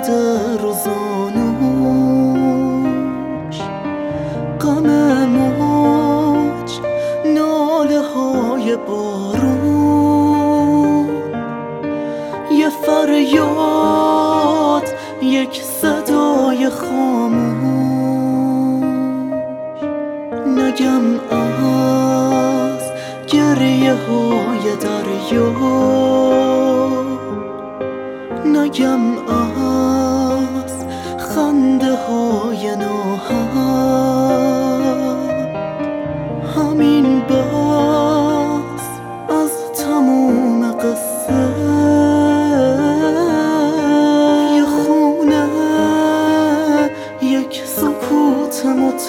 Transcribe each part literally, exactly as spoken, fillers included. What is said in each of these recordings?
روزانوش، غم موج، ناله های بارون، یه فریاد، یک صدای خاموش. نگم از گریه های دریا، نگم از خنده های ناحق، همین بس از تموم قصه. یه خونه، یک سکوت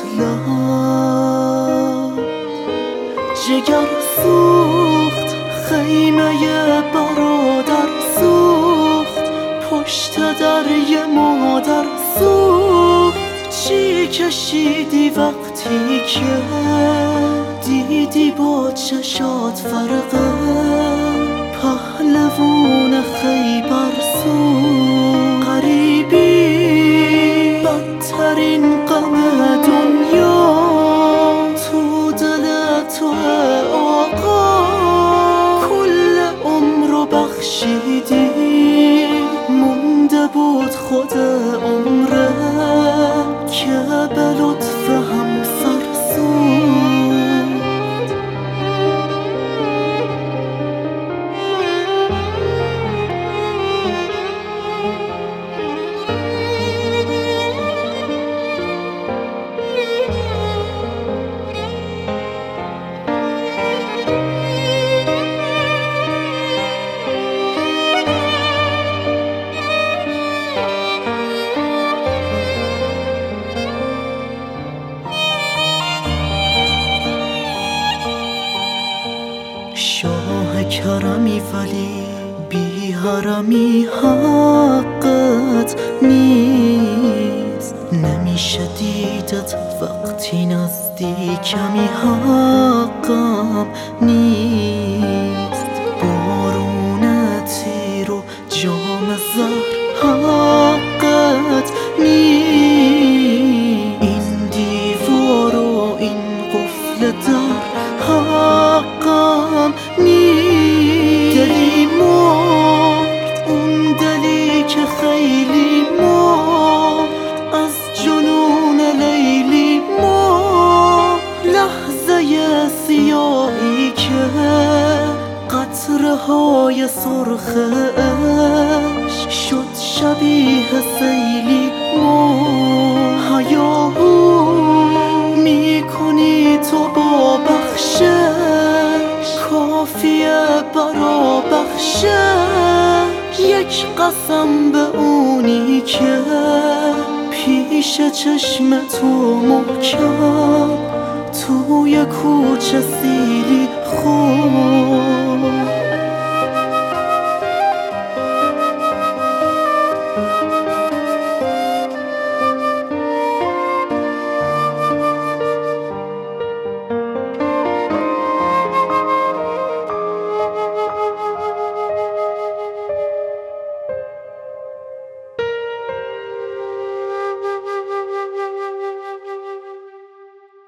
مطلق، جگر سوخت، خیمه برادر سوخت، پشت دری مادر سوخت. چی کشیدی وقتی که دیدی با چشات فرقه؟ پهلوون خیبر سوخت. غریبی بدترین غم دنیا، تو دل تو آقا. کل عمرو بخشیدی، مونده بود خود عمره که به لطف هم فرسود. شاه کرمی ولی بی حرمی حقت نیست. نمیشه دیدت وقتی نزدیکمی، حقم نیست. بارون تیر و جام زهر حقت نیست. این دیوار و این قفل در حقم نیست. دلی مرد، اون دلی که خیلی مرد، از جنون لیلی مرد. لحظه سیاهی که قطره های سرخش شد شبیه سیلی مرد. هیاهو میکنی تو با بخشش، کافیه برا بخشش. یک قسم به اونی که پیش چشم تو محکم توی کوچه سیلی